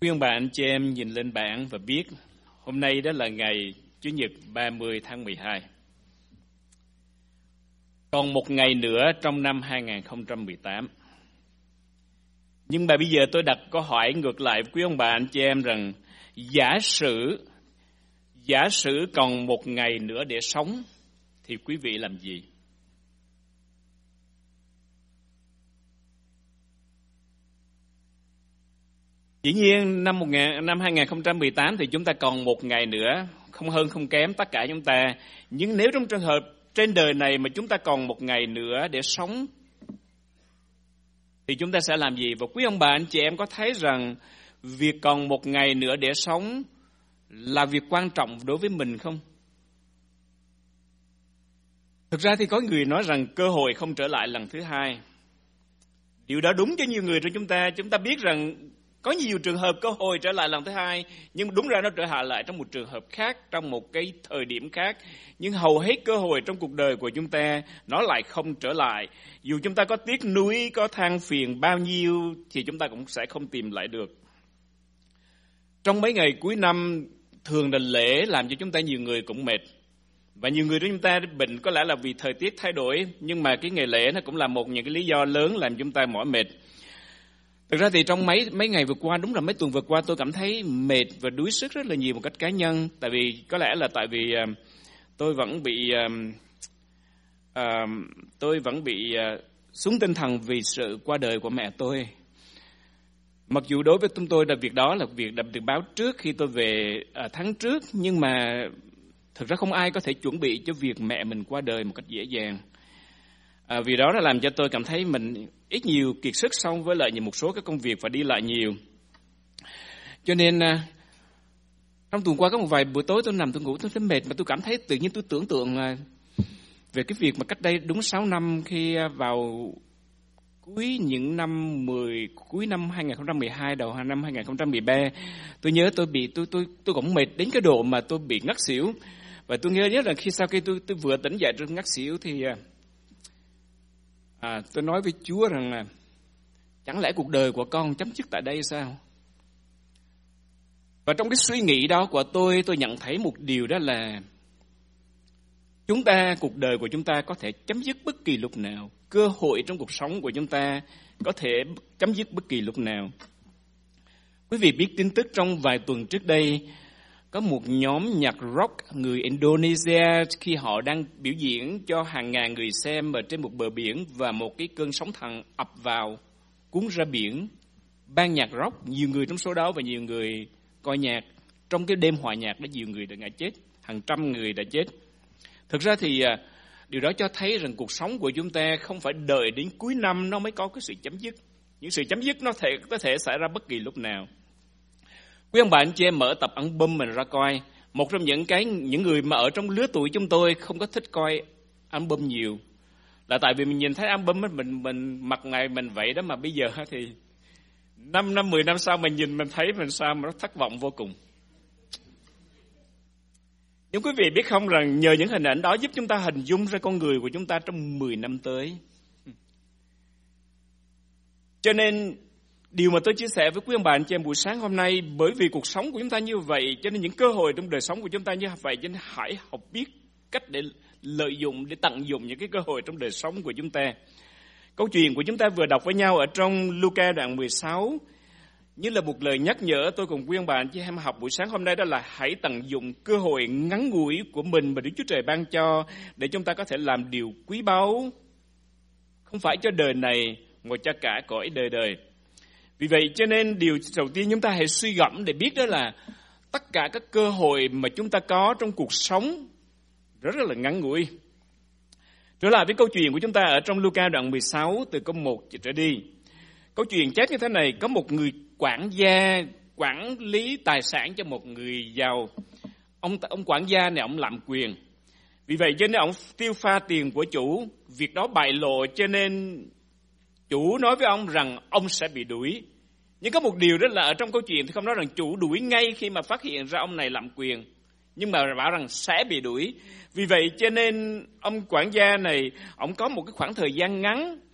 Quý ông bà anh chị em nhìn lên bảng và biết hôm nay đó là ngày Chủ nhật 30 tháng 12. Còn một ngày nữa trong năm 2018. Nhưng mà bây giờ tôi đặt câu hỏi ngược lại với quý ông bà anh chị em rằng giả sử còn một ngày nữa để sống thì quý vị làm gì? Dĩ nhiên năm 2018 thì chúng ta còn một ngày nữa, không hơn không kém tất cả chúng ta. Nhưng nếu trong trường hợp trên đời này mà chúng ta còn một ngày nữa để sống thì chúng ta sẽ làm gì? Và quý ông bà anh chị em có thấy rằng việc còn một ngày nữa để sống là việc quan trọng đối với mình không? Thực ra thì có người nói rằng cơ hội không trở lại lần thứ hai. Điều đó đúng cho nhiều người trong chúng ta biết rằng có nhiều trường hợp cơ hội trở lại lần thứ hai, nhưng đúng ra nó trở lại trong một trường hợp khác, trong một cái thời điểm khác. Nhưng hầu hết cơ hội trong cuộc đời của chúng ta nó lại không trở lại. Dù chúng ta có tiếc nuối, có than phiền bao nhiêu thì chúng ta cũng sẽ không tìm lại được. Trong mấy ngày cuối năm thường là lễ làm cho chúng ta nhiều người cũng mệt. Và nhiều người của chúng ta bệnh có lẽ là vì thời tiết thay đổi, nhưng mà cái ngày lễ nó cũng là một những cái lý do lớn làm chúng ta mỏi mệt. Thực ra thì trong mấy ngày vừa qua, đúng là mấy tuần vừa qua tôi cảm thấy mệt và đuối sức rất là nhiều một cách cá nhân. Tại vì tôi vẫn bị xuống tinh thần vì sự qua đời của mẹ tôi. Mặc dù đối với chúng tôi là việc đó là việc đã được báo trước khi tôi về tháng trước, nhưng mà thực ra không ai có thể chuẩn bị cho việc mẹ mình qua đời một cách dễ dàng. Vì đó đã làm cho tôi cảm thấy mình ít nhiều kiệt sức xong với lại một số các công việc và đi lại nhiều. Cho nên trong tuần qua có một vài buổi tối tôi nằm tôi ngủ tôi thấy mệt, mà tôi cảm thấy tự nhiên tôi tưởng tượng về cái việc mà cách đây đúng 6 năm khi vào cuối năm 2012 đầu năm 2013, tôi nhớ tôi cũng mệt đến cái độ mà tôi bị ngất xỉu. Và tôi nhớ là sau khi tôi vừa tỉnh dậy trong ngất xỉu thì tôi nói với Chúa rằng chẳng lẽ cuộc đời của con chấm dứt tại đây sao? Và trong cái suy nghĩ đó của tôi nhận thấy một điều, đó là cuộc đời của chúng ta có thể chấm dứt bất kỳ lúc nào. Cơ hội trong cuộc sống của chúng ta có thể chấm dứt bất kỳ lúc nào. Quý vị biết tin tức trong vài tuần trước đây, có một nhóm nhạc rock người Indonesia khi họ đang biểu diễn cho hàng ngàn người xem ở trên một bờ biển, và một cái cơn sóng thần ập vào cuốn ra biển. Ban nhạc rock, nhiều người trong số đó và nhiều người coi nhạc, trong cái đêm hòa nhạc đó nhiều người đã ngã chết, hàng trăm người đã chết. Thực ra thì điều đó cho thấy rằng cuộc sống của chúng ta không phải đợi đến cuối năm nó mới có cái sự chấm dứt. Những sự chấm dứt nó có thể xảy ra bất kỳ lúc nào. Quý ông bà anh chị em mở tập album mình ra coi. Một trong những người mà ở trong lứa tuổi chúng tôi không có thích coi album nhiều, là tại vì mình nhìn thấy album mình mặt ngày mình vậy đó, mà bây giờ thì 5 năm 10 năm sau mình nhìn mình thấy mình sao mà nó thất vọng vô cùng. Nhưng quý vị biết không rằng nhờ những hình ảnh đó giúp chúng ta hình dung ra con người của chúng ta trong 10 năm tới. Cho nên điều mà tôi chia sẻ với quý ông bà anh chị em buổi sáng hôm nay, bởi vì cuộc sống của chúng ta như vậy, cho nên những cơ hội trong đời sống của chúng ta như vậy, cho nên hãy học biết cách để lợi dụng, để tận dụng những cái cơ hội trong đời sống của chúng ta. Câu chuyện của chúng ta vừa đọc với nhau ở trong Luca đoạn 16, như là một lời nhắc nhở tôi cùng quý ông bà anh chị em học buổi sáng hôm nay, đó là hãy tận dụng cơ hội ngắn ngủi của mình mà Đức Chúa Trời ban cho, để chúng ta có thể làm điều quý báu, không phải cho đời này mà cho cả cõi đời đời. Vì vậy cho nên điều đầu tiên chúng ta hãy suy gẫm để biết đó là tất cả các cơ hội mà chúng ta có trong cuộc sống rất là ngắn ngủi. Trở lại với câu chuyện của chúng ta ở trong Luca đoạn 16 từ câu 1 trở đi. Câu chuyện chép như thế này: có một người quản gia quản lý tài sản cho một người giàu. Ông quản gia này ông lạm quyền. Vì vậy cho nên ông tiêu pha tiền của chủ. Việc đó bại lộ cho nên chủ nói với ông rằng ông sẽ bị đuổi. Nhưng có một điều đó là ở trong câu chuyện thì không nói rằng chủ đuổi ngay khi mà phát hiện ra ông này lạm quyền, nhưng mà bảo rằng sẽ bị đuổi. Vì vậy cho nên ông quản gia này, ông có một cái khoảng thời gian ngắn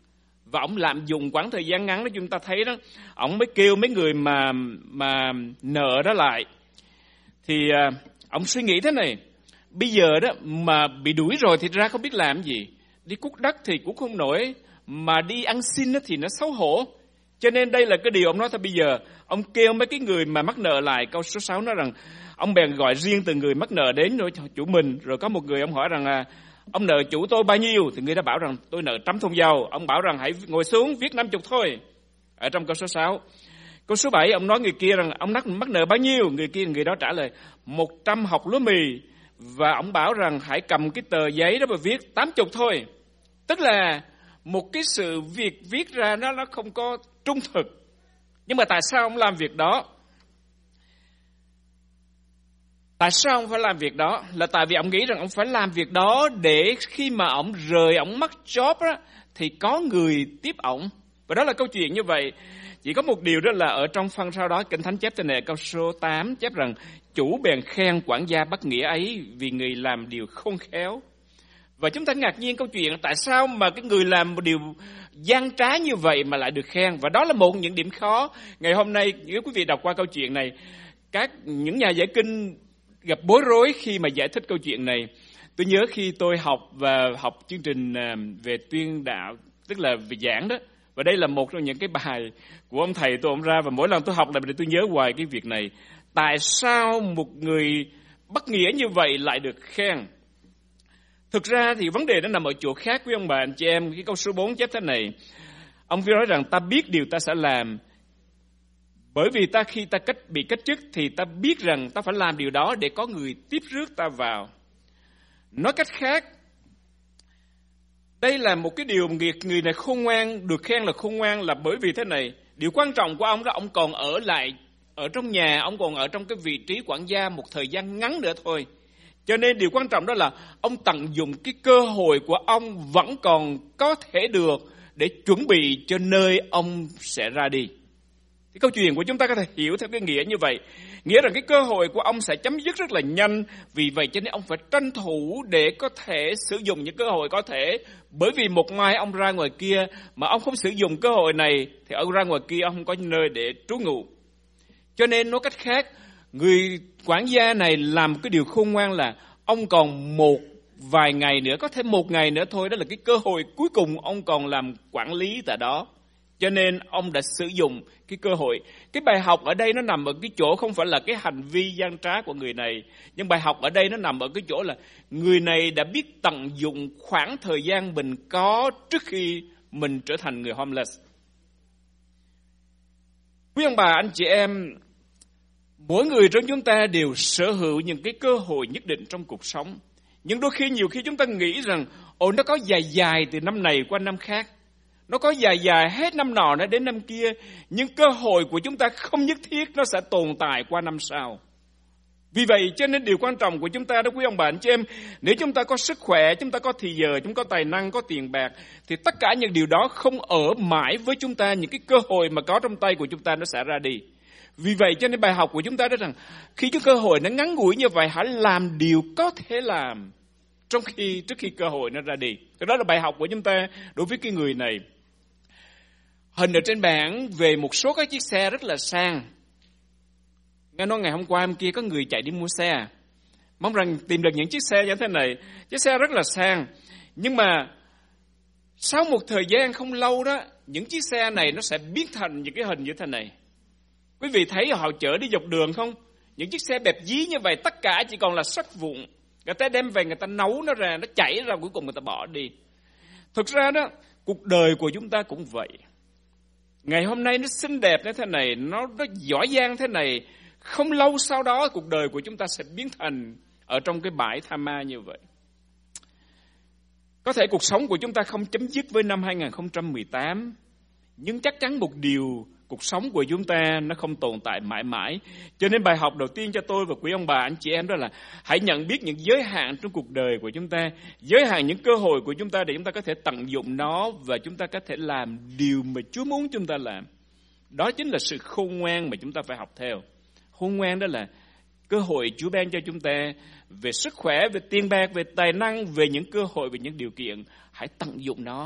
Và ông lạm dụng quãng thời gian ngắn đó, chúng ta thấy đó, ông mới kêu mấy người mà nợ đó lại. Thì ông suy nghĩ thế này, bây giờ đó mà bị đuổi rồi thì ra không biết làm gì. Đi cuốc đất thì cũng không nổi, mà đi ăn xin thì nó xấu hổ. Cho nên đây là cái điều ông nói thôi, bây giờ ông kêu mấy cái người mà mắc nợ lại. Câu số 6 nói rằng ông bèn gọi riêng từng người mắc nợ đến rồi chủ mình. Rồi có một người ông hỏi rằng ông nợ chủ tôi bao nhiêu? Thì người đã bảo rằng tôi nợ 100 thùng dầu. Ông bảo rằng hãy ngồi xuống viết 50 thôi. Ở trong câu số 6. Câu số 7 ông nói người kia rằng ông mắc nợ bao nhiêu? Người đó trả lời 100 hộc lúa mì. Và ông bảo rằng hãy cầm cái tờ giấy đó và viết 80 thôi. Tức là một cái sự việc viết ra nó không có trung thực. Nhưng mà tại sao ông làm việc đó? Tại sao ông phải làm việc đó? Là tại vì ông nghĩ rằng ông phải làm việc đó để khi mà ông rời, ông mất job đó, thì có người tiếp ông. Và đó là câu chuyện như vậy. Chỉ có một điều đó là ở trong phần sau đó, Kinh Thánh chép tên này, câu số 8 chép rằng chủ bèn khen quản gia bất nghĩa ấy vì người làm điều khôn khéo. Và chúng ta ngạc nhiên câu chuyện tại sao mà cái người làm một điều gian trá như vậy mà lại được khen. Và đó là một những điểm khó. Ngày hôm nay nếu quý vị đọc qua câu chuyện này, những nhà giải kinh gặp bối rối khi mà giải thích câu chuyện này. Tôi nhớ khi tôi học chương trình về tuyên đạo, tức là về giảng đó. Và đây là một trong những cái bài của ông thầy tôi ông ra, và mỗi lần tôi học là tôi nhớ hoài cái việc này. Tại sao một người bất nghĩa như vậy lại được khen? Thực ra thì vấn đề nó nằm ở chỗ khác quý ông bà anh chị em. Cái câu số 4 chép thế này. Ông nói rằng ta biết điều ta sẽ làm, bởi vì khi ta bị cách chức thì ta biết rằng ta phải làm điều đó để có người tiếp rước ta vào. Nói cách khác, đây là một cái điều người này khôn ngoan, được khen là khôn ngoan là bởi vì thế này. Điều quan trọng của ông đó, ông còn ở lại ở trong nhà, ông còn ở trong cái vị trí quản gia một thời gian ngắn nữa thôi. Cho nên điều quan trọng đó là ông tận dụng cái cơ hội của ông vẫn còn có thể được để chuẩn bị cho nơi ông sẽ ra đi. Cái câu chuyện của chúng ta có thể hiểu theo cái nghĩa như vậy. Nghĩa rằng cái cơ hội của ông sẽ chấm dứt rất là nhanh. Vì vậy cho nên ông phải tranh thủ để có thể sử dụng những cơ hội có thể. Bởi vì một mai ông ra ngoài kia mà ông không sử dụng cơ hội này thì ông ra ngoài kia ông không có nơi để trú ngụ. Cho nên nói cách khác, người quản gia này làm cái điều khôn ngoan là ông còn một vài ngày nữa, có thể một ngày nữa thôi, đó là cái cơ hội cuối cùng ông còn làm quản lý tại đó. Cho nên ông đã sử dụng cái cơ hội. Cái bài học ở đây nó nằm ở cái chỗ không phải là cái hành vi gian trá của người này. Nhưng bài học ở đây nó nằm ở cái chỗ là người này đã biết tận dụng khoảng thời gian mình có trước khi mình trở thành người homeless. Quý ông bà, anh chị em, mỗi người trong chúng ta đều sở hữu những cái cơ hội nhất định trong cuộc sống. Nhưng đôi khi, nhiều khi chúng ta nghĩ rằng nó có dài từ năm này qua năm khác. Nó có dài hết năm nọ nó đến năm kia. Nhưng cơ hội của chúng ta không nhất thiết nó sẽ tồn tại qua năm sau. Vì vậy cho nên điều quan trọng của chúng ta đó quý ông bà anh chị em, nếu chúng ta có sức khỏe, chúng ta có thì giờ, chúng ta có tài năng, có tiền bạc, thì tất cả những điều đó không ở mãi với chúng ta. Những cái cơ hội mà có trong tay của chúng ta nó sẽ ra đi. Vì vậy cho nên bài học của chúng ta đó rằng khi cái cơ hội nó ngắn ngủi như vậy, hãy làm điều có thể làm trước khi cơ hội nó ra đi. Đó là bài học của chúng ta đối với cái người này. Hình ở trên bảng về một số các chiếc xe rất là sang. Nghe nói ngày hôm qua hôm kia có người chạy đi mua xe. Mong rằng tìm được những chiếc xe như thế này. Chiếc xe rất là sang. Nhưng mà sau một thời gian không lâu đó, những chiếc xe này nó sẽ biến thành những cái hình như thế này. Quý vị thấy họ chở đi dọc đường không? Những chiếc xe bẹp dí như vậy, tất cả chỉ còn là sắt vụn. Người ta đem về, người ta nấu nó ra, nó chảy ra, cuối cùng người ta bỏ đi. Thực ra đó, cuộc đời của chúng ta cũng vậy. Ngày hôm nay nó xinh đẹp như thế này, nó giỏi giang thế này. Không lâu sau đó, cuộc đời của chúng ta sẽ biến thành ở trong cái bãi tha ma như vậy. Có thể cuộc sống của chúng ta không chấm dứt với năm 2018, nhưng chắc chắn một điều, cuộc sống của chúng ta nó không tồn tại mãi mãi. Cho nên bài học đầu tiên cho tôi và quý ông bà, anh chị em đó là hãy nhận biết những giới hạn trong cuộc đời của chúng ta, giới hạn những cơ hội của chúng ta để chúng ta có thể tận dụng nó và chúng ta có thể làm điều mà Chúa muốn chúng ta làm. Đó chính là sự khôn ngoan mà chúng ta phải học theo. Khôn ngoan đó là cơ hội Chúa ban cho chúng ta về sức khỏe, về tiền bạc, về tài năng, về những cơ hội, về những điều kiện. Hãy tận dụng nó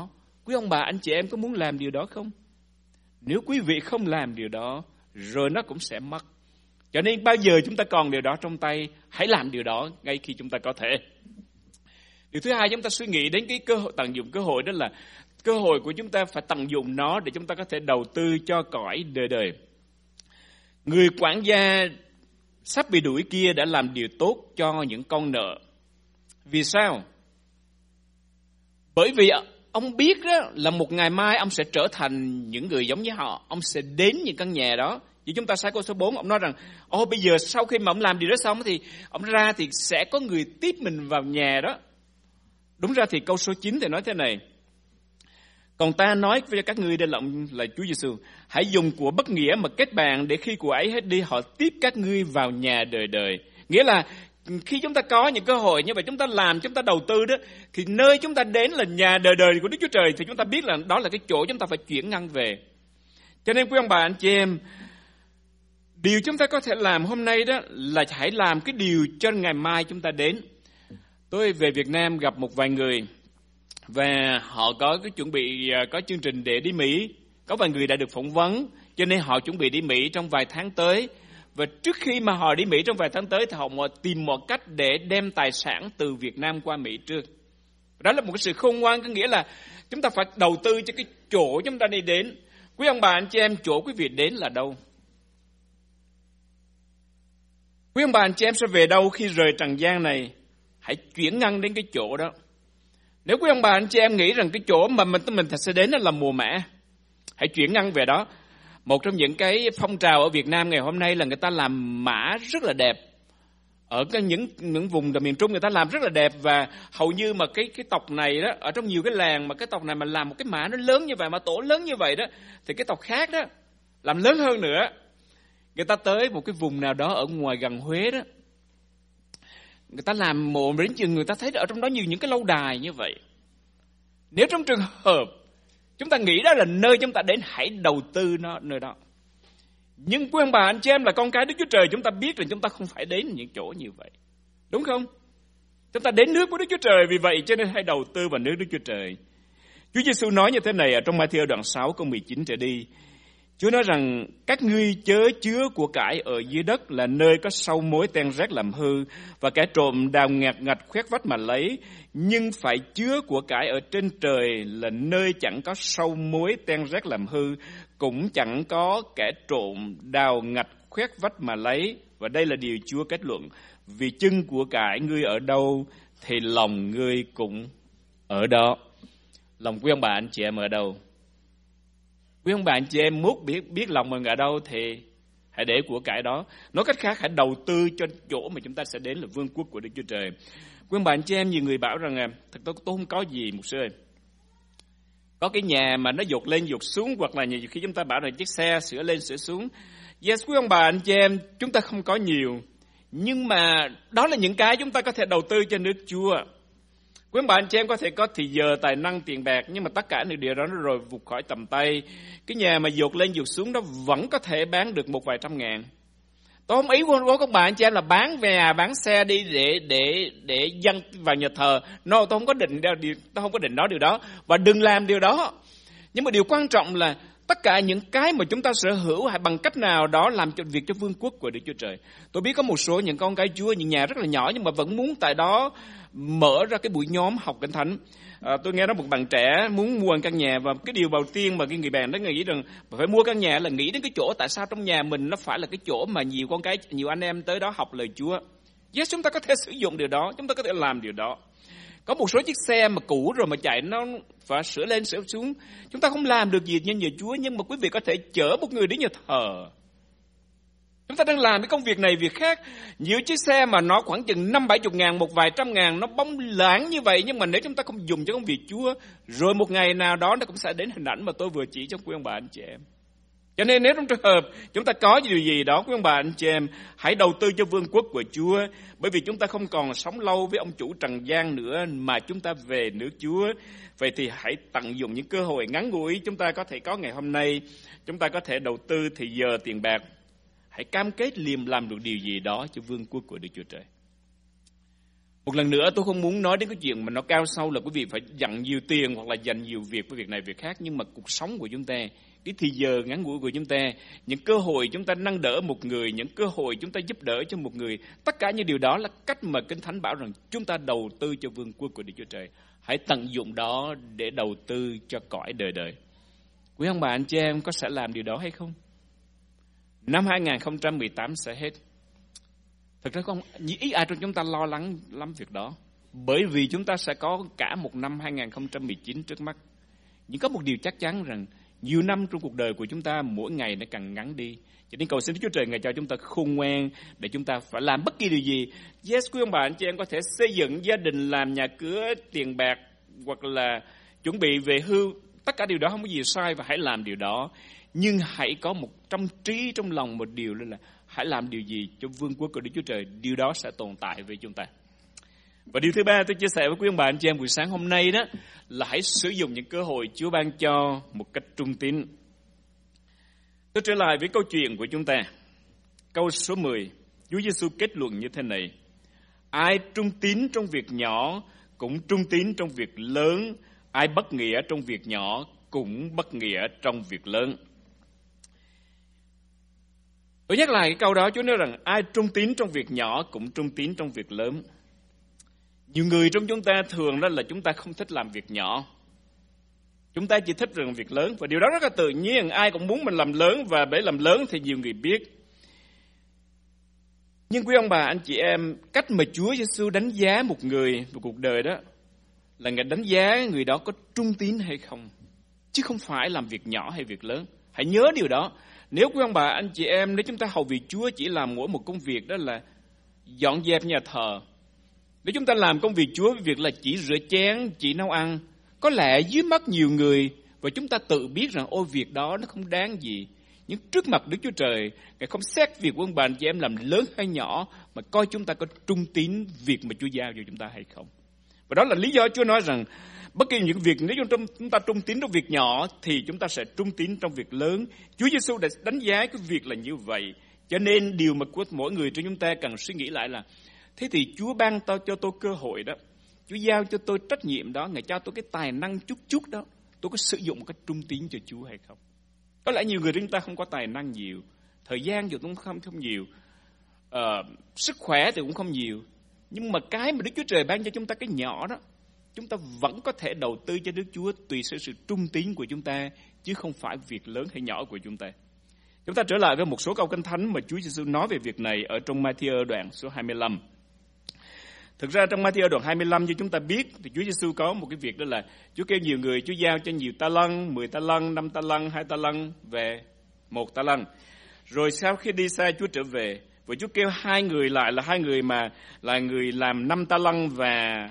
Quý ông bà, anh chị em có muốn làm điều đó không? Nếu quý vị không làm điều đó, rồi nó cũng sẽ mất. Cho nên bao giờ chúng ta còn điều đó trong tay, hãy làm điều đó ngay khi chúng ta có thể. Điều thứ hai, chúng ta suy nghĩ đến cái cơ hội, tận dụng cơ hội, đó là cơ hội của chúng ta phải tận dụng nó để chúng ta có thể đầu tư cho cõi đời đời. Người quản gia sắp bị đuổi kia đã làm điều tốt cho những con nợ. Vì sao? Bởi vì ông biết đó là một ngày mai ông sẽ trở thành những người giống như họ. Ông sẽ đến những căn nhà đó. Như chúng ta sai câu số 4, ông nói rằng bây giờ sau khi mà ông làm điều đó xong thì ông ra thì sẽ có người tiếp mình vào nhà đó. Đúng ra thì câu số 9 thì nói thế này: còn ta nói với các ngươi, đây là Chúa Giêsu, hãy dùng của bất nghĩa mà kết bạn, để khi của ấy hết đi, họ tiếp các ngươi vào nhà đời đời. Nghĩa là khi chúng ta có những cơ hội như vậy, chúng ta làm, chúng ta đầu tư đó, thì nơi chúng ta đến là nhà đời đời của Đức Chúa Trời, thì chúng ta biết là đó là cái chỗ chúng ta phải chuyển ngăn về. Cho nên quý ông bà anh chị em, điều chúng ta có thể làm hôm nay đó là hãy làm cái điều cho ngày mai chúng ta đến. Tôi về Việt Nam gặp một vài người và họ có cái chuẩn bị, có chương trình để đi Mỹ. Có vài người đã được phỏng vấn, cho nên họ chuẩn bị đi Mỹ trong vài tháng tới. Và trước khi mà họ đi Mỹ trong vài tháng tới thì họ tìm một cách để đem tài sản từ Việt Nam qua Mỹ trước. Đó là một cái sự khôn ngoan, có nghĩa là chúng ta phải đầu tư cho cái chỗ chúng ta đi đến. Quý ông bà anh chị em, chỗ quý vị đến là đâu? Quý ông bà anh chị em sẽ về đâu khi rời trần gian này? Hãy chuyển ngăn đến cái chỗ đó. Nếu quý ông bà anh chị em nghĩ rằng cái chỗ mà mình sẽ đến là mùa mã, hãy chuyển ngăn về đó. Một trong những cái phong trào ở Việt Nam ngày hôm nay là người ta làm mã rất là đẹp. Ở những vùng miền Trung người ta làm rất là đẹp, và hầu như mà cái tộc này đó, ở trong nhiều cái làng mà cái tộc này mà làm một cái mã nó lớn như vậy, mà tổ lớn như vậy đó, thì cái tộc khác đó làm lớn hơn nữa. Người ta tới một cái vùng nào đó ở ngoài gần Huế đó, người ta làm mộ đến chừng người ta thấy ở trong đó nhiều những cái lâu đài như vậy. Nếu trong trường hợp chúng ta nghĩ đó là nơi chúng ta đến, hãy đầu tư nó nơi đó. Nhưng quý ông bà anh chị em là con cái Đức Chúa Trời, chúng ta biết là chúng ta không phải đến những chỗ như vậy, đúng không? Chúng ta đến nước của Đức Chúa Trời, vì vậy cho nên hãy đầu tư vào nước Đức Chúa Trời. Chúa Giêsu nói như thế này ở trong Ma-thi-ơ đoạn 6 câu 19 trở đi. Chúa nói rằng các ngươi chớ chứa của cải ở dưới đất, là nơi có sâu mối ten rét làm hư, và kẻ trộm đào ngạt ngạch khoét vách mà lấy. Nhưng phải chứa của cải ở trên trời, là nơi chẳng có sâu mối ten rét làm hư, cũng chẳng có kẻ trộm đào ngạch khoét vách mà lấy. Và đây là điều Chúa kết luận: vì chân của cải ngươi ở đâu, thì lòng ngươi cũng ở đó. Lòng quý ông bà anh chị em ở đâu? Quý ông bà anh chị em muốn biết lòng mình ở đâu thì hãy để của cải đó. Nói cách khác, hãy đầu tư cho chỗ mà chúng ta sẽ đến là vương quốc của Đức Chúa Trời. Quý ông bà anh chị em, nhiều người bảo rằng thật tôi không có gì mục sư ơi. Có cái nhà mà nó dột lên dột xuống, hoặc là nhiều khi chúng ta bảo là chiếc xe sửa lên sửa xuống. Yes, quý ông bà anh chị em, chúng ta không có nhiều, nhưng mà đó là những cái chúng ta có thể đầu tư cho nước Chúa. Quý ông bà anh chị em có thể có thì giờ, tài năng, tiền bạc, nhưng mà tất cả những điều đó nó rồi vụt khỏi tầm tay. Cái nhà mà dột lên dột xuống đó vẫn có thể bán được một vài trăm ngàn. Tôi không ý của các bạn chị em là bán về bán xe đi để dâng vào nhà thờ. No, tôi không có định nói điều đó, và đừng làm điều đó. Nhưng mà điều quan trọng là tất cả những cái mà chúng ta sở hữu, hay bằng cách nào đó làm cho việc cho vương quốc của Đức Chúa Trời. Tôi biết có một số những con cái Chúa, những nhà rất là nhỏ nhưng mà vẫn muốn tại đó mở ra cái buổi nhóm học Kinh Thánh. Tôi nghe nói một bạn trẻ muốn mua căn nhà, và cái điều đầu tiên mà cái người bạn đó nghĩ rằng phải mua căn nhà là nghĩ đến cái chỗ tại sao trong nhà mình nó phải là cái chỗ mà nhiều con cái, nhiều anh em tới đó học lời Chúa. Yes, chúng ta có thể sử dụng điều đó, chúng ta có thể làm điều đó. Có một số chiếc xe mà cũ rồi mà chạy nó phải sửa lên sửa xuống, chúng ta không làm được gì nhân nhờ Chúa, nhưng mà quý vị có thể chở một người đến nhà thờ. Chúng ta đang làm cái công việc này việc khác. Nhiều chiếc xe mà nó khoảng chừng 50-70 ngàn, một vài trăm ngàn, nó bóng lãng như vậy, nhưng mà nếu chúng ta không dùng cho công việc Chúa, rồi một ngày nào đó nó cũng sẽ đến hình ảnh mà tôi vừa chỉ trong quý ông bà anh chị em. Cho nên nếu trong trường hợp chúng ta có điều gì đó, quý ông bà anh chị em, hãy đầu tư cho vương quốc của Chúa. Bởi vì chúng ta không còn sống lâu với ông chủ trần gian nữa, mà chúng ta về nước Chúa. Vậy thì hãy tận dụng những cơ hội ngắn ngủi chúng ta có thể có ngày hôm nay. Chúng ta có thể đầu tư thì giờ, tiền bạc. Hãy cam kết làm được điều gì đó cho vương quốc của Đức Chúa Trời. Một lần nữa tôi không muốn nói đến cái chuyện mà nó cao sâu là quý vị phải dành nhiều tiền hoặc là dành nhiều việc với việc này việc khác, nhưng mà cuộc sống của chúng ta, cái thời giờ ngắn ngủi của chúng ta, những cơ hội chúng ta nâng đỡ một người, những cơ hội chúng ta giúp đỡ cho một người, tất cả những điều đó là cách mà Kinh Thánh bảo rằng chúng ta đầu tư cho vương quốc của Đức Chúa Trời. Hãy tận dụng đó để đầu tư cho cõi đời đời. Quý ông bà anh chị em có sẽ làm điều đó hay không? Năm 2018 sẽ hết. Thực ra không, ít ai trong chúng ta lo lắng lắm việc đó. Bởi vì chúng ta sẽ có cả một năm 2019 trước mắt. Nhưng có một điều chắc chắn rằng nhiều năm trong cuộc đời của chúng ta mỗi ngày nó càng ngắn đi. Cho nên cầu xin Đức Chúa Trời Ngài cho chúng ta khôn ngoan để chúng ta phải làm bất kỳ điều gì. Yes, quý ông bà anh chị em có thể xây dựng gia đình, làm nhà cửa, tiền bạc hoặc là chuẩn bị về hưu. Tất cả điều đó không có gì sai và hãy làm điều đó. Nhưng hãy có một trong trí trong lòng một điều là hãy làm điều gì cho vương quốc của Đức Chúa Trời. Điều đó sẽ tồn tại với chúng ta. Và điều thứ ba tôi chia sẻ với quý ông bà anh chị em buổi sáng hôm nay đó là hãy sử dụng những cơ hội Chúa ban cho một cách trung tín. Tôi trở lại với câu chuyện của chúng ta. Câu số 10, Chúa Giêsu kết luận như thế này: ai trung tín trong việc nhỏ cũng trung tín trong việc lớn, ai bất nghĩa trong việc nhỏ cũng bất nghĩa trong việc lớn. Tôi nhắc lại cái câu đó, Chúa nói rằng ai trung tín trong việc nhỏ cũng trung tín trong việc lớn. Nhiều người trong chúng ta thường đó là chúng ta không thích làm việc nhỏ. Chúng ta chỉ thích làm việc lớn, và điều đó rất là tự nhiên. Ai cũng muốn mình làm lớn, và để làm lớn thì nhiều người biết. Nhưng quý ông bà, anh chị em, cách mà Chúa Giêsu đánh giá một người một cuộc đời đó là Ngài đánh giá người đó có trung tín hay không, chứ không phải làm việc nhỏ hay việc lớn. Hãy nhớ điều đó. Nếu quý ông bà, anh chị em, nếu chúng ta hầu việc Chúa chỉ làm mỗi một công việc đó là dọn dẹp nhà thờ, nếu chúng ta làm công việc Chúa với việc là chỉ rửa chén, chỉ nấu ăn, có lẽ dưới mắt nhiều người và chúng ta tự biết rằng ôi việc đó nó không đáng gì. Nhưng trước mặt Đức Chúa Trời, Ngài không xét việc của ông bà anh chị em làm lớn hay nhỏ, mà coi chúng ta có trung tín việc mà Chúa giao cho chúng ta hay không. Và đó là lý do Chúa nói rằng bất kỳ những việc, nếu chúng ta trung tín trong việc nhỏ thì chúng ta sẽ trung tín trong việc lớn. Chúa Giêsu đã đánh giá cái việc là như vậy. Cho nên điều mà của mỗi người trong chúng ta cần suy nghĩ lại là thế thì Chúa ban cho tôi cơ hội đó, Chúa giao cho tôi trách nhiệm đó, Ngài cho tôi cái tài năng chút đó, tôi có sử dụng một cách trung tín cho Chúa hay không? Có lẽ nhiều người chúng ta không có tài năng nhiều, thời gian thì cũng không nhiều, sức khỏe thì cũng không nhiều, nhưng mà cái mà Đức Chúa Trời ban cho chúng ta cái nhỏ đó, chúng ta vẫn có thể đầu tư cho Đức Chúa tùy sự trung tín của chúng ta, chứ không phải việc lớn hay nhỏ của chúng ta. Chúng ta trở lại với một số câu Kinh Thánh mà Chúa Giêsu nói về việc này ở trong Ma-thi-ơ đoạn số 25. Thực ra trong Ma-thi-ơ đoạn 25 như chúng ta biết thì Chúa Giêsu có một cái việc đó là Chúa kêu nhiều người, Chúa giao cho nhiều ta lân, 10 ta lân, 5 ta lân, 2 ta lân về 1 ta lân. Rồi sau khi đi xa Chúa trở về, và Chúa kêu hai người lại là hai người mà là người làm 5 ta lân và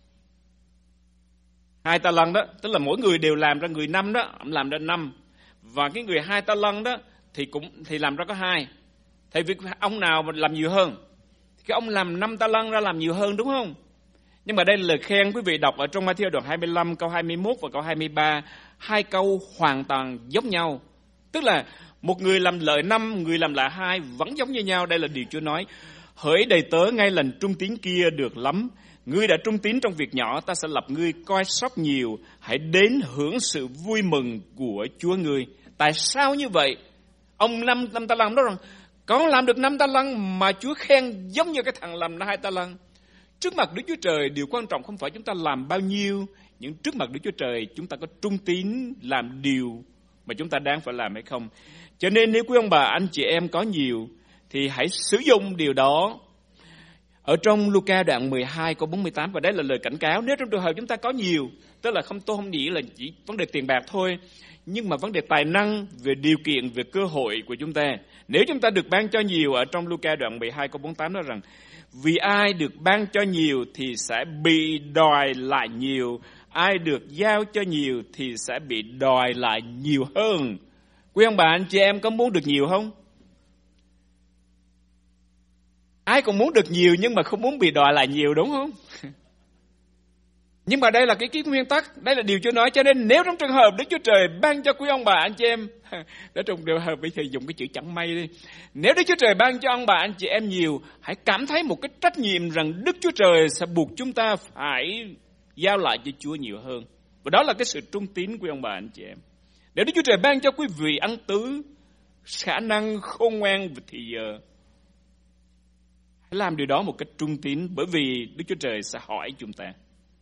2 ta lân đó, tức là mỗi người đều làm ra người 5 đó, ông làm ra 5. Và cái người 2 ta lân đó thì làm ra có 2. Thì việc ông nào mà làm nhiều hơn? Cái ông làm 5 ta lân ra làm nhiều hơn, đúng không? Nhưng mà đây là lời khen, quý vị đọc ở trong Ma-thi-ơ đoạn 25 câu 21 và câu 23, hai câu hoàn toàn giống nhau. Tức là một người làm lợi 5, người làm lại 2 vẫn giống như nhau. Đây là điều Chúa nói: hỡi đầy tớ ngay lần trung tín kia được lắm, ngươi đã trung tín trong việc nhỏ, ta sẽ lập ngươi coi sóc nhiều, hãy đến hưởng sự vui mừng của Chúa ngươi. Tại sao như vậy? Ông 5 ta lân đó rằng con làm được 5 ta lân mà Chúa khen giống như cái thằng làm 2 ta lân. Trước mặt Đức Chúa Trời, điều quan trọng không phải chúng ta làm bao nhiêu, nhưng trước mặt Đức Chúa Trời chúng ta có trung tín làm điều mà chúng ta đang phải làm hay không. Cho nên nếu quý ông bà anh chị em có nhiều thì hãy sử dụng điều đó. Ở trong Luca đoạn 12 câu 48, và đấy là lời cảnh cáo, nếu trong trường hợp chúng ta có nhiều, tức là tôi không nghĩ là chỉ vấn đề tiền bạc thôi, nhưng mà vấn đề tài năng, về điều kiện, về cơ hội của chúng ta. Nếu chúng ta được ban cho nhiều, ở trong Luca đoạn 12 câu 48 nói rằng vì ai được ban cho nhiều thì sẽ bị đòi lại nhiều, ai được giao cho nhiều thì sẽ bị đòi lại nhiều hơn. Quý ông bà anh chị em có muốn được nhiều không? Ai cũng muốn được nhiều nhưng mà không muốn bị đòi lại nhiều, đúng không? Nhưng mà đây là cái nguyên tắc, đây là điều Chúa nói. Cho nên nếu trong trường hợp Đức Chúa Trời ban cho quý ông bà anh chị em, để trong trường hợp bây giờ dùng cái chữ chẳng may đi, nếu Đức Chúa Trời ban cho ông bà anh chị em nhiều, hãy cảm thấy một cái trách nhiệm rằng Đức Chúa Trời sẽ buộc chúng ta phải giao lại cho Chúa nhiều hơn. Và đó là cái sự trung tín của ông bà anh chị em. Nếu Đức Chúa Trời ban cho quý vị ăn tứ, khả năng, khôn ngoan và thì giờ, hãy làm điều đó một cách trung tín, bởi vì Đức Chúa Trời sẽ hỏi chúng ta.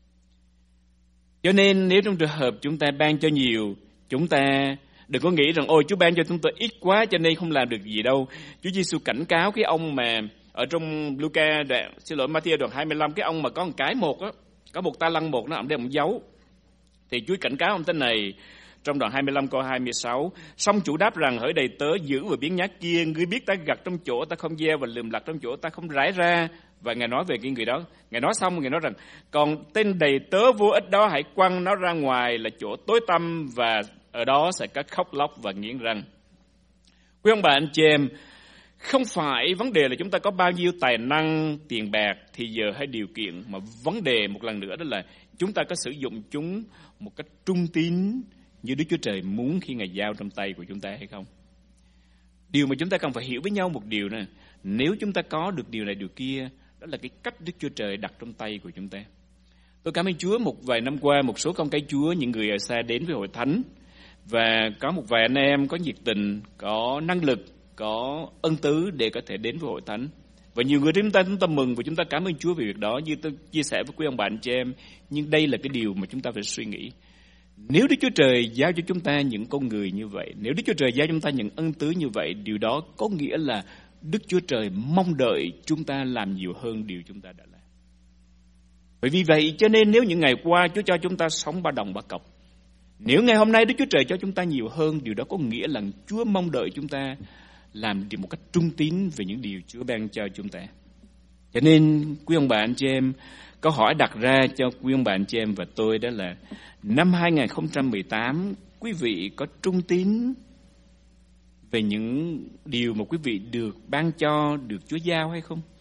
Cho nên nếu trong trường hợp chúng ta ban cho nhiều, chúng ta đừng có nghĩ rằng ôi Chúa ban cho chúng tôi ít quá cho nên không làm được gì đâu. Chúa Giêsu cảnh cáo cái ông mà ở trong Matthew đoạn 25, cái ông mà có một cái một á, có một ta lăng một nó ẩm để ông giấu. Thì Chúa cảnh cáo ông tên này trong đoạn 25 câu 26. Xong chủ đáp rằng hỡi đầy tớ giữ và biến nhát kia, ngươi biết ta gặt trong chỗ ta không gieo và lườm lặt trong chỗ ta không rải ra. Và Ngài nói về cái người đó. Ngài nói xong, Ngài nói rằng còn tên đầy tớ vô ích đó hãy quăng nó ra ngoài là chỗ tối tăm, và ở đó sẽ có khóc lóc và nghiến răng. Quý ông bà anh chị em, không phải vấn đề là chúng ta có bao nhiêu tài năng, tiền bạc, thì giờ hay điều kiện, mà vấn đề một lần nữa đó là chúng ta có sử dụng chúng một cách trung tín như Đức Chúa Trời muốn khi Ngài giao trong tay của chúng ta hay không. Điều mà chúng ta cần phải hiểu với nhau một điều nè, nếu chúng ta có được điều này điều kia, đó là cái cách Đức Chúa Trời đặt trong tay của chúng ta. Tôi cảm ơn Chúa, một vài năm qua một số con cái Chúa, những người ở xa đến với hội thánh, và có một vài anh em có nhiệt tình, có năng lực, có ân tứ để có thể đến với hội thánh. Và nhiều người chúng ta mừng và chúng ta cảm ơn Chúa về việc đó, như tôi chia sẻ với quý ông bà anh chị em. Nhưng đây là cái điều mà chúng ta phải suy nghĩ. Nếu Đức Chúa Trời giao cho chúng ta những con người như vậy, nếu Đức Chúa Trời giao cho chúng ta những ân tứ như vậy, điều đó có nghĩa là Đức Chúa Trời mong đợi chúng ta làm nhiều hơn điều chúng ta đã làm. Bởi vì vậy cho nên nếu những ngày qua Chúa cho chúng ta sống ba đồng ba cọc, nếu ngày hôm nay Đức Chúa Trời cho chúng ta nhiều hơn, điều đó có nghĩa là Chúa mong đợi chúng ta làm điều một cách trung tín về những điều Chúa ban cho chúng ta. Cho nên quý ông bà anh chị em, câu hỏi đặt ra cho quý ông bà anh chị em và tôi đó là năm 2018 quý vị có trung tín về những điều mà quý vị được ban cho, được Chúa giao hay không?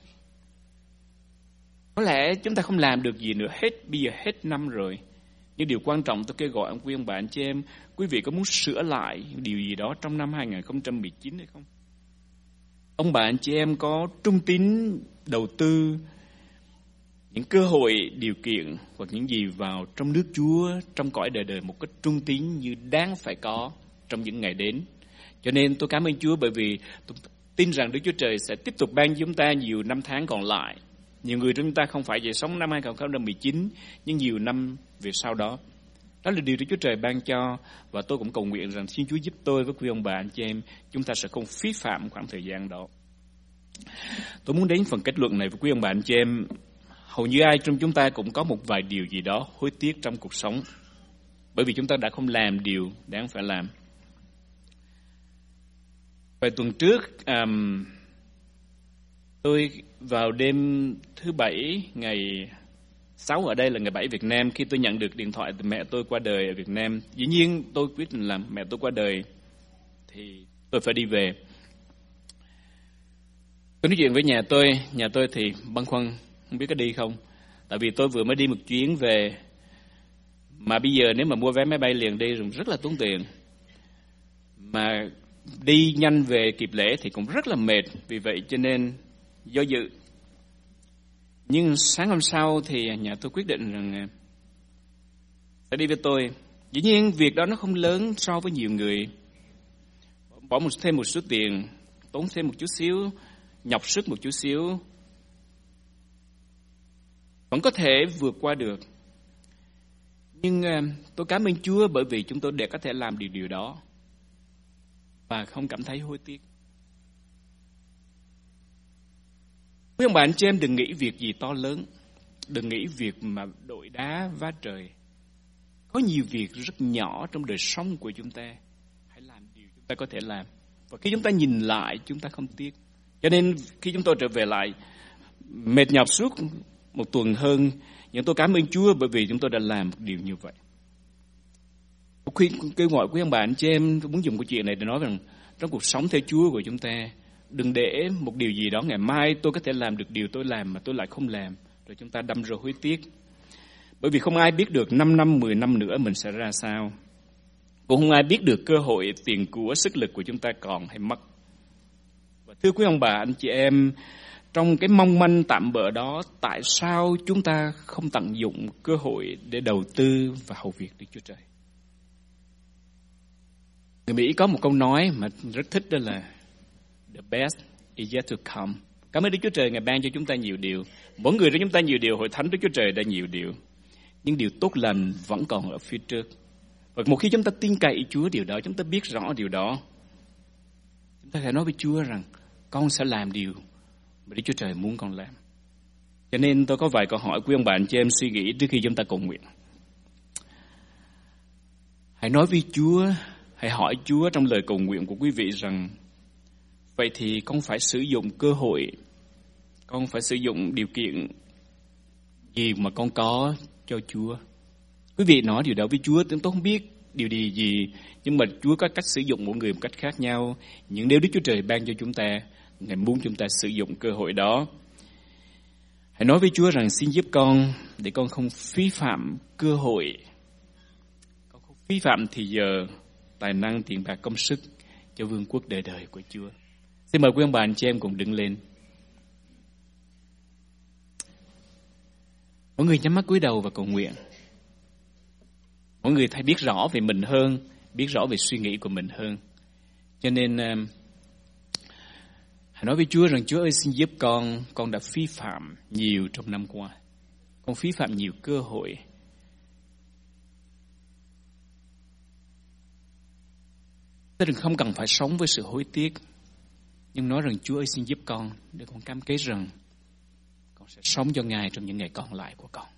Có lẽ chúng ta không làm được gì nữa hết, bây giờ hết năm rồi. Nhưng điều quan trọng tôi kêu gọi quý ông bà anh chị em, quý vị có muốn sửa lại điều gì đó trong năm 2019 hay không? Ông bà anh chị em có trung tín đầu tư những cơ hội, điều kiện hoặc những gì vào trong nước Chúa, trong cõi đời đời một cách trung tín như đáng phải có trong những ngày đến. Cho nên tôi cảm ơn Chúa, bởi vì tôi tin rằng Đức Chúa Trời sẽ tiếp tục ban cho chúng ta nhiều năm tháng còn lại. Nhiều người chúng ta không phải chỉ sống năm 2019, nhưng nhiều năm về sau đó. Đó là điều Đức Chúa Trời ban cho, và tôi cũng cầu nguyện rằng xin Chúa giúp tôi với quý ông bà anh chị em, chúng ta sẽ không phí phạm khoảng thời gian đó. Tôi muốn đến phần kết luận này với quý ông bà anh chị em. Hầu như ai trong chúng ta cũng có một vài điều gì đó hối tiếc trong cuộc sống, bởi vì chúng ta đã không làm điều đáng phải làm. Vài tuần trước, tôi vào đêm thứ Bảy, ngày 6 ở đây là ngày 7 Việt Nam, khi tôi nhận được điện thoại từ mẹ tôi qua đời ở Việt Nam. Dĩ nhiên tôi quyết định là mẹ tôi qua đời thì tôi phải đi về. Tôi nói chuyện với nhà tôi thì băn khoăn không biết có đi không. Tại vì tôi vừa mới đi một chuyến về, mà bây giờ nếu mà mua vé máy bay liền đi rồi rất là tốn tiền. Mà đi nhanh về kịp lễ thì cũng rất là mệt, vì vậy cho nên do dự. Nhưng sáng hôm sau thì nhà tôi quyết định rằng sẽ đi với tôi. Dĩ nhiên việc đó nó không lớn so với nhiều người. Bỏ thêm một số tiền, tốn thêm một chút xíu, nhọc sức một chút xíu, vẫn có thể vượt qua được. Nhưng tôi cảm ơn Chúa, bởi vì chúng tôi để có thể làm điều đó và không cảm thấy hối tiếc. Quý ông bà anh chị em đừng nghĩ việc gì to lớn, đừng nghĩ việc mà đội đá vá trời. Có nhiều việc rất nhỏ trong đời sống của chúng ta. Hãy làm điều chúng ta có thể làm, và khi chúng ta nhìn lại chúng ta không tiếc. Cho nên khi chúng tôi trở về lại mệt nhọc suốt một tuần hơn, nhưng tôi cảm ơn Chúa bởi vì chúng tôi đã làm một điều như vậy. Tôi khuyên kêu gọi quý ông bà anh chị em, tôi muốn dùng câu chuyện này để nói rằng trong cuộc sống theo Chúa của chúng ta, đừng để một điều gì đó ngày mai tôi có thể làm được điều tôi làm mà tôi lại không làm, rồi chúng ta đâm ra hối tiếc. Bởi vì không ai biết được 5 năm, 10 năm nữa mình sẽ ra sao. Cũng không ai biết được cơ hội, tiền của, sức lực của chúng ta còn hay mất. Và thưa quý ông bà, anh chị em, trong cái mong manh tạm bợ đó, tại sao chúng ta không tận dụng cơ hội để đầu tư và hầu việc Đức Chúa Trời? Người Mỹ có một câu nói mà rất thích, đó là the best is yet to come. Cảm ơn Đức Chúa Trời, Ngài ban cho chúng ta nhiều điều. Mỗi người cho chúng ta nhiều điều, hội thánh Đức Chúa Trời đã nhiều điều. Nhưng điều tốt lành vẫn còn ở phía trước. Và một khi chúng ta tin cậy Chúa điều đó, chúng ta biết rõ điều đó, chúng ta phải nói với Chúa rằng con sẽ làm điều mà Đức Chúa Trời muốn con làm. Cho nên tôi có vài câu hỏi quý ông bà anh chị em suy nghĩ trước khi chúng ta cầu nguyện. Hãy nói với Chúa, hãy hỏi Chúa trong lời cầu nguyện của quý vị rằng vậy thì con phải sử dụng cơ hội, con phải sử dụng điều kiện gì mà con có cho Chúa. Quý vị nói điều đó với Chúa, tôi không biết điều gì, nhưng mà Chúa có cách sử dụng mỗi người một cách khác nhau. Nhưng nếu Đức Chúa Trời ban cho chúng ta, Ngài muốn chúng ta sử dụng cơ hội đó. Hãy nói với Chúa rằng xin giúp con để con không phí phạm cơ hội, con không phí phạm thì giờ, tài năng, tiền bạc, công sức cho vương quốc đời đời của Chúa. Xin mời quý ông bà anh chị em cùng đứng lên. Mỗi người nhắm mắt cúi đầu và cầu nguyện. Mỗi người thấy biết rõ về mình hơn, biết rõ về suy nghĩ của mình hơn. Cho nên hãy nói với Chúa rằng Chúa ơi, xin giúp con đã phí phạm nhiều trong năm qua. Con phí phạm nhiều cơ hội. Tức là không cần phải sống với sự hối tiếc, nhưng nói rằng Chúa ơi xin giúp con để con cam kết rằng con sẽ sống cho Ngài trong những ngày còn lại của con.